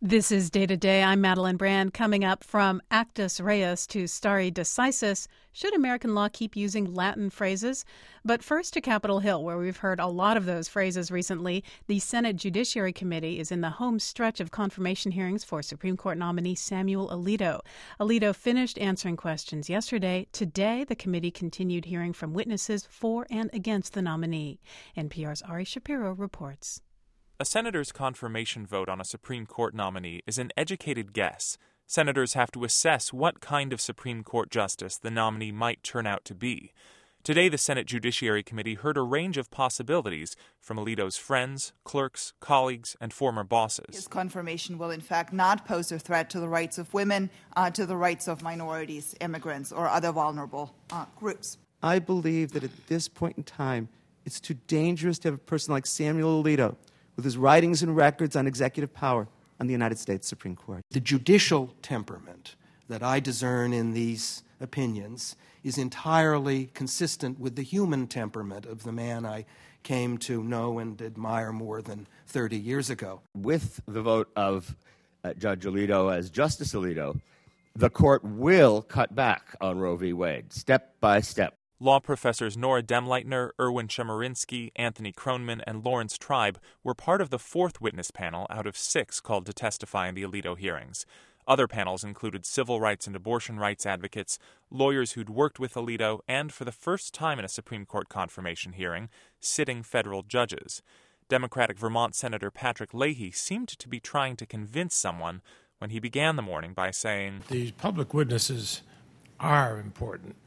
This is Day to Day. I'm Madeline Brand. Coming up, from actus reus to stare decisis, should American law keep using Latin phrases? But first to Capitol Hill, where we've heard a lot of those phrases recently. The Senate Judiciary Committee is in the home stretch of confirmation hearings for Supreme Court nominee Samuel Alito. Alito finished answering questions yesterday. Today, the committee continued hearing from witnesses for and against the nominee. NPR's Ari Shapiro reports. A senator's confirmation vote on a Supreme Court nominee is an educated guess. Senators have to assess what kind of Supreme Court justice the nominee might turn out to be. Today, the Senate Judiciary Committee heard a range of possibilities from Alito's friends, clerks, colleagues, and former bosses. His confirmation will, in fact, not pose a threat to the rights of women, to the rights of minorities, immigrants, or other vulnerable groups. I believe that at this point in time, it's too dangerous to have a person like Samuel Alito, with his writings and records on executive power, on the United States Supreme Court. The judicial temperament that I discern in these opinions is entirely consistent with the human temperament of the man I came to know and admire more than 30 years ago. With the vote of Judge Alito as Justice Alito, the court will cut back on Roe v. Wade, step by step. Law professors Nora Demleitner, Erwin Chemerinsky, Anthony Kronman, and Lawrence Tribe were part of the fourth witness panel out of 6 called to testify in the Alito hearings. Other panels included civil rights and abortion rights advocates, lawyers who'd worked with Alito, and for the first time in a Supreme Court confirmation hearing, sitting federal judges. Democratic Vermont Senator Patrick Leahy seemed to be trying to convince someone when he began the morning by saying, "These public witnesses are important.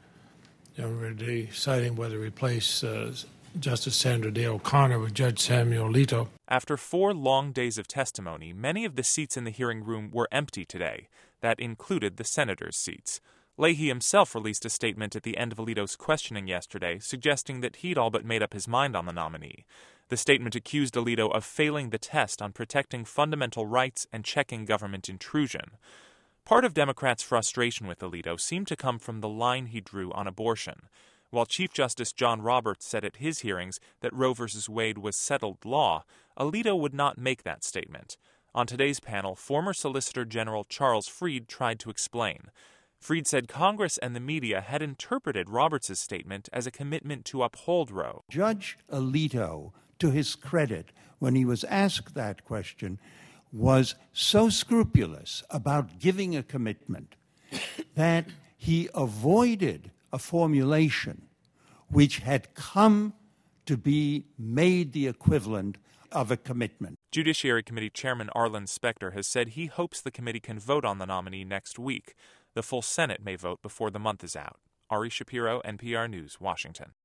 We're deciding whether to replace Justice Sandra Day O'Connor with Judge Samuel Alito." After 4 long days of testimony, many of the seats in the hearing room were empty today. That included the senators' seats. Leahy himself released a statement at the end of Alito's questioning yesterday, suggesting that he'd all but made up his mind on the nominee. The statement accused Alito of failing the test on protecting fundamental rights and checking government intrusion. Part of Democrats' frustration with Alito seemed to come from the line he drew on abortion. While Chief Justice John Roberts said at his hearings that Roe v. Wade was settled law, Alito would not make that statement. On today's panel, former Solicitor General Charles Fried tried to explain. Fried said Congress and the media had interpreted Roberts' statement as a commitment to uphold Roe. Judge Alito, to his credit, when he was asked that question, was so scrupulous about giving a commitment that he avoided a formulation which had come to be made the equivalent of a commitment. Judiciary Committee Chairman Arlen Specter has said he hopes the committee can vote on the nominee next week. The full Senate may vote before the month is out. Ari Shapiro, NPR News, Washington.